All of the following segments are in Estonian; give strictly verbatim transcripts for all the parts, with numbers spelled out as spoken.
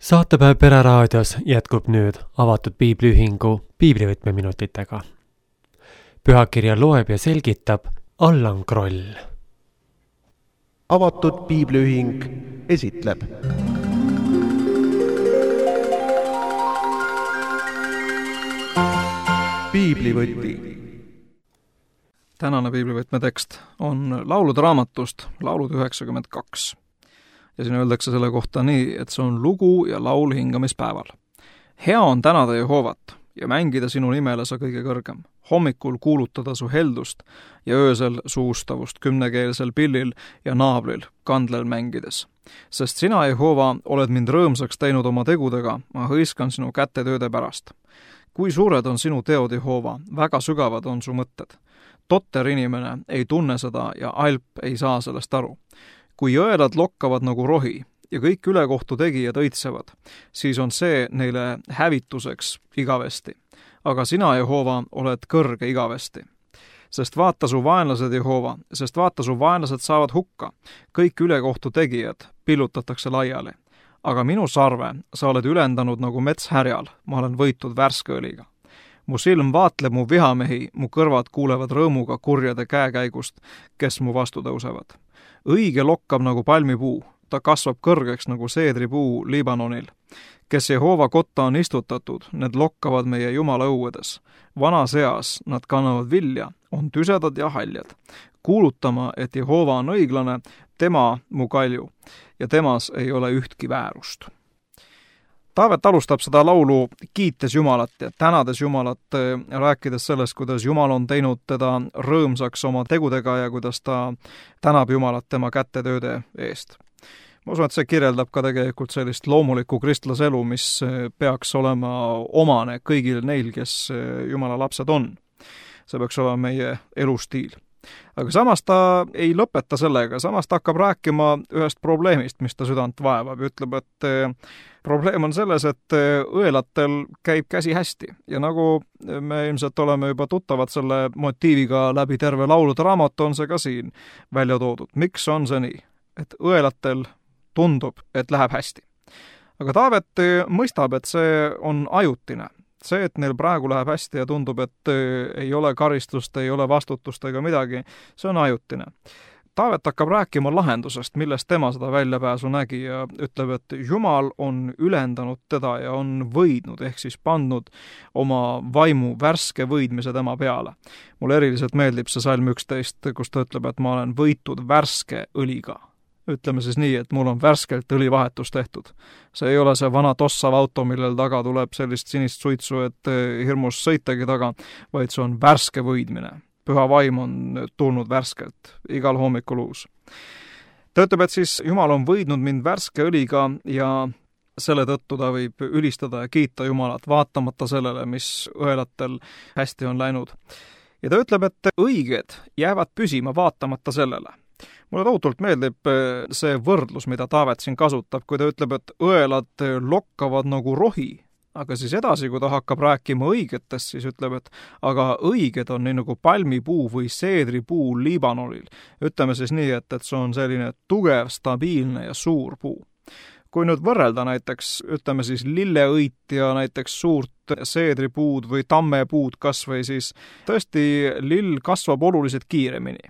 Saatepäev Pereraadios jätkub nüüd avatud piibliühingu piiblivõtmeminutitega. Pühakirja loeb ja selgitab Allan Kroll. Avatud piibliühing esitleb Piiblivõti. Tänane piiblivõtme tekst on laulude raamatust, laulud üheksakümmend kaks. Ja siin öeldakse selle kohta nii, et see on lugu ja laul hingamispäeval. Hea on tänada Jehovat ja mängida sinu nimele sa kõige kõrgem. Hommikul kuulutada su heldust ja öösel su ustavust kümnekeelsel pillil ja naablil kandlel mängides. Sest sina, Jehova, oled mind rõõmsaks teinud oma tegudega, ma hõiskan sinu kätetööde pärast. Kui suured on sinu teod, Jehova, väga sügavad on su mõtted. Totter inimene ei tunne seda ja alp ei saa sellest aru. Kui jõelad lokkavad nagu rohi ja kõik ülekohtu tegijad õitsevad, siis on see neile hävituseks igavesti. Aga sina, Jehova, oled kõrge igavesti. Sest vaata su vaenlased, Jehova, sest vaata su vaenlased saavad hukka. Kõik ülekohtu tegijad pillutatakse laiali. Aga minu sarve sa oled ülendanud nagu metshärjal, ma olen võitud värske õliga. Mu silm vaatleb mu vihamehi, mu kõrvad kuulevad rõõmuga kurjade käekäigust, kes mu vastu tõusevad. Õige lokkab nagu palmipuu, ta kasvab kõrgeks nagu seedripuu Liibanonil. Kes Jehova kotta on istutatud, need lokkavad meie Jumala õuedes. Vanas eas nad kannavad vilja, on tüsedad ja haljad. Kuulutama, et Jehova on õiglane, tema mu kalju, ja temas ei ole ühtki väärust. Taavet alustab seda laulu kiites Jumalat ja tänades Jumalat, rääkides sellest, kuidas Jumal on teinud teda rõõmsaks oma tegudega ja kuidas ta tänab Jumalat tema kätetööde eest. Ma usun, et see kirjeldab ka tegelikult sellist loomulikku kristlaselu, mis peaks olema omane kõigil neil, kes Jumala lapsed on. See peaks olema meie elustiil. Aga samas ta ei lõpeta sellega, samas ta hakkab rääkima ühest probleemist, mis ta südant vaevab. Ütleb, et probleem on selles, et õelatel käib käsi hästi. Ja nagu me ilmselt oleme juba tuttavad selle motiiviga läbi terve laulude raamat, on see ka siin välja toodud. Miks on see nii? Et õelatel tundub, et läheb hästi. Aga Taavet mõistab, et see on ajutine. See, et neil praegu läheb hästi ja tundub, et ei ole karistust, ei ole vastutust ega midagi, see on ajutine. Taavet hakkab rääkima lahendusest, millest tema seda väljapääsu nägi ja ütleb, et Jumal on ülendanud teda ja on võidnud, ehk siis pandud oma vaimu värske võidmise tema peale. Mulle eriliselt meeldib see salm üksteist, kus ta ütleb, et ma olen võitud värske õliga. Ütleme siis nii, et mul on värskelt õlivahetus tehtud. See ei ole see vana tossav auto, millel taga tuleb sellist sinist suitsu, et hirmus sõitagi taga, vaid see on värske võidmine. Püha vaim on tulnud värskelt, igal hommikul uus. Ta ütleb, et siis Jumal on võidnud mind värske õliga ja selle tõttu ta võib ülistada ja kiita Jumalat, vaatamata sellele, mis õelatel hästi on läinud. Ja ta ütleb, et õiged jäävad püsima vaatamata sellele. Mulle tohutult meeldib see võrdlus, mida Taavet siin kasutab, kui ta ütleb, et õelad lokkavad nagu rohi, aga siis edasi, kui ta hakkab rääkima õigetest, siis ütleb, et aga õiged on nii nagu palmipuu või seedripuu Liibanonil. Ütleme siis nii, et, et see on selline tugev, stabiilne ja suur puu. Kui nüüd võrrelda näiteks, ütleme siis lilleõit ja näiteks suurt seedripuud või tammepuud kas või siis tõesti lill kasvab oluliselt kiiremini.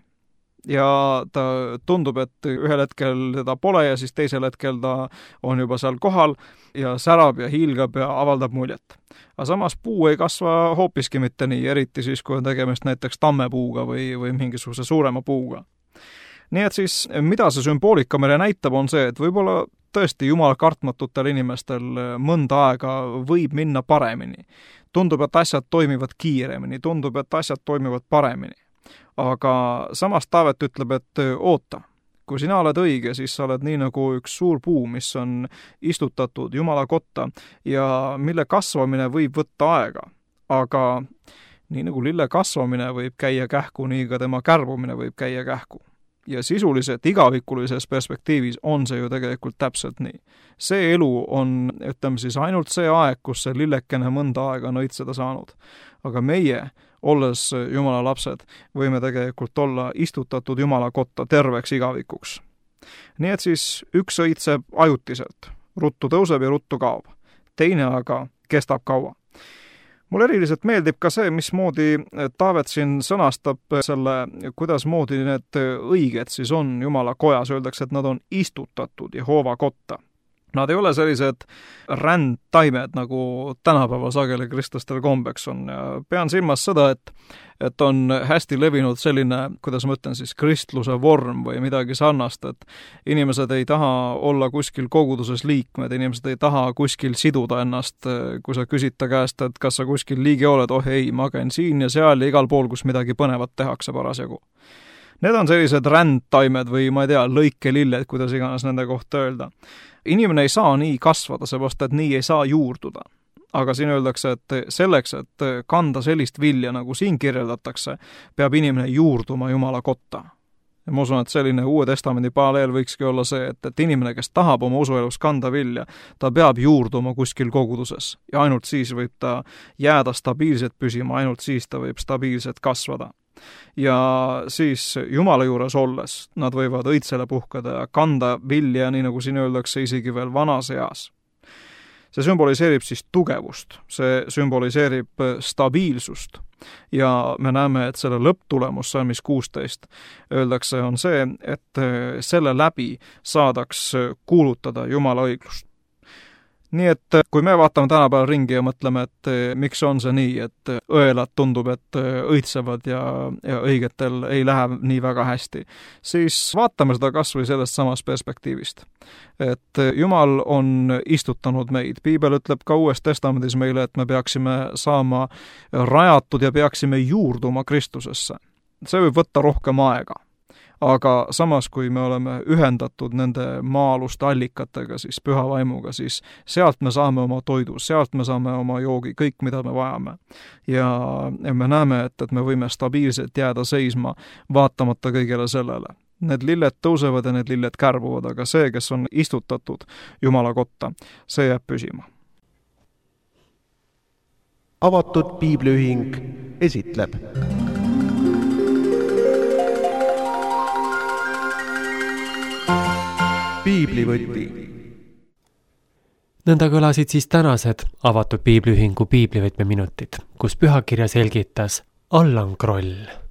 Ja ta tundub, et ühel hetkel teda pole ja siis teisel hetkel ta on juba seal kohal ja särab ja hiilgab ja avaldab muljet. Aga samas puu ei kasva hoopiski mitte nii, eriti siis, kui on tegemist näiteks tammepuuga või, või mingisuguse suurema puuga. Nii et siis, mida see sümboolika meile näitab, on see, et võib-olla tõesti Jumal kartmatutel inimestel mõnda aega võib minna paremini. Tundub, et asjad toimivad kiiremini, tundub, et asjad toimivad paremini. Aga samas Taavet ütleb, et oota, kui sina oled õige, siis sa oled nii nagu üks suur puu, mis on istutatud Jumala kotta ja mille kasvamine võib võtta aega. Aga nii nagu lille kasvamine võib käia kähku, nii ka tema kärbumine võib käia kähku. Ja sisuliselt igavikulises perspektiivis on see ju tegelikult täpselt nii. See elu on, ütleme siis, ainult see aeg, kus see lillekene mõnda aega on õitseda saanud. Aga meie, olles Jumala lapsed, võime tegelikult olla istutatud Jumala kotta terveks igavikuks. Nii et siis üks õitseb ajutiselt, ruttu tõuseb ja ruttu kaob. Teine aga kestab kaua. Mulle eriliselt meeldib ka see, mismoodi Taavet siin sõnastab selle, kuidas moodi need õiged siis on Jumala kojas. Öeldakse, et nad on istutatud Jehova kotta. Nad ei ole sellised rändtaimed, nagu tänapäeval sageli kristlastel kombeks on. Ja pean silmas seda, et, et on hästi levinud selline, kuidas ma ütlen siis, kristluse vorm või midagi sarnast, et inimesed ei taha olla kuskil koguduses liikmed, inimesed ei taha kuskil siduda ennast, kui sa küsid ta käest, et kas sa kuskil liige oled, oh ei, ma käin siin ja seal ja igal pool, kus midagi põnevat tehakse parasjagu. Need on sellised rändtaimed või ma ei tea, lõikelilled, kuidas iganes nende kohta öelda. Inimene ei saa nii kasvada, seepärast, et nii ei saa juurduda. Aga siin öeldakse, et selleks, et kanda sellist vilja, nagu siin kirjeldatakse, peab inimene juurduma Jumala kotta. Ja ma usun, et selline Uue Testamendi paralleel võikski olla see, et, et inimene, kes tahab oma usuelus kanda vilja, ta peab juurduma kuskil koguduses. Ja ainult siis võib ta jääda stabiilselt püsima, ainult siis ta võib stabiilselt kasvada. Ja siis Jumala juures olles nad võivad õitsele puhkada ja kanda vilja, nii nagu siin öeldakse, isegi veel vanas eas. See sümboliseerib siis tugevust, see sümboliseerib stabiilsust ja me näeme, et selle lõpptulemus salmis kuusteist öeldakse on see, et selle läbi saadaks kuulutada Jumala õiglust. Nii et kui me vaatame tänapäeval ringi ja mõtleme, et miks on see nii, et õelad tundub, et õitsevad ja, ja õigetel ei lähe nii väga hästi, siis vaatame seda kas või sellest samast perspektiivist. Et Jumal on istutanud meid. Piibel ütleb ka Uues Testamendis meile, et me peaksime saama rajatud ja peaksime juurduma Kristusesse. See võib võtta rohkem aega. Aga samas, kui me oleme ühendatud nende maa-aluste allikatega, siis püha vaimuga, siis sealt me saame oma toidu, sealt me saame oma joogi, kõik, mida me vajame. Ja me näeme, et, et me võime stabiilselt jääda seisma, vaatamata kõigele sellele. Need lilled tõusevad ja need lilled kärbuvad, aga see, kes on istutatud Jumala kotta, see jääb püsima. Avatud piibliühing esitleb piiblivõti. Nõnda kõlasid siis tänased avatud piibliühingu piiblivõtme minutid, kus pühakirja selgitas Allan Kroll.